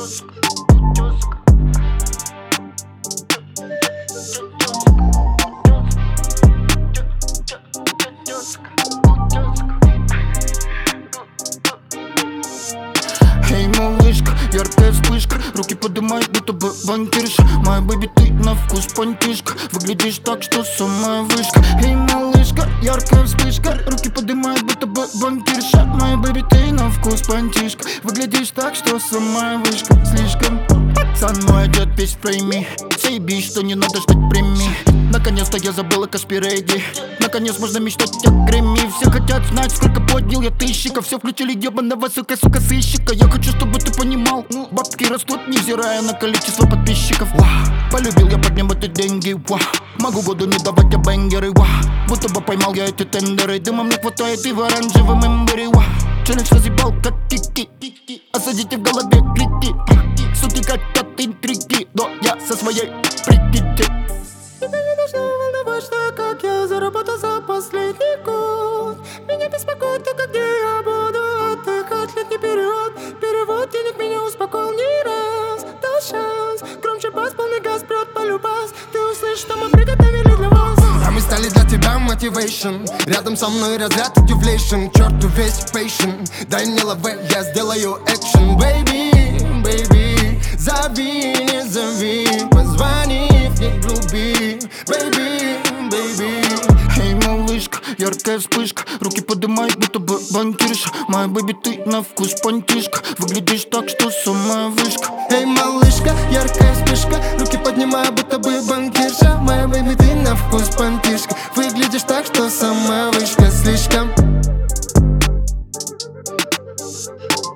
Эй, малышка, яркая вспышка, руки поднимай, будто бы банкирша. Моя бэби, ты на вкус понтишка, выглядишь так, что самая вышка. Эй, малышка, яркая вспышка, руки поднимай, будто бы банкирша. Моя бэби, ты на вкус понтишка, выглядишь так, что самая вышка. Слишком пацан мой одет весь в фрейме, заебись, что не надо ждать премии. Наконец-то я забыла Каспирейди, наконец можно мечтать о Грэмми. Все хотят знать, сколько поднял я тысячиков. Все включили ебаного сука сыщика. Я хочу, чтобы ты понимал, бабки растут, невзирая на количество подписчиков. Полюбил я подним эти деньги, могу году не давать я бенгеры, будто бы поймал я эти тендеры. Дыма мне хватает и в оранжевом имбире. Челлендж разъебал как кики, осадите в голове клики. Сутки хотят интриги, но я со своей прикидки. Тебя не должно волновать, что как я заработал за последний год. Меня беспокоит только, где я буду отдыхать летний период. Перевод денег меня успокоил не раз. Дал шанс, громче бас, полный газ, прет полюбас. Ты услышишь, что мы приготовили для вас. А мы стали для тебя мотивейшн. Рядом со мной разряд удивлейшн. Черту весь пейшн. Дай мне лаве, я сделаю экшен. Бэйби, бэйби, зови, не зови, позвони, не груби. Бэйби, бэйби. Эй, малышка, яркая вспышка, руки поднимай, будто бы банкирша. Моя бэби, ты на вкус понтишка, выглядишь так, что самая вышка. Эй, малышка, яркая вспышка, руки поднимай, будто бы банкирша. Моя бэби, ты на вкус понтишка, выглядишь так, что самая вышка. Слишком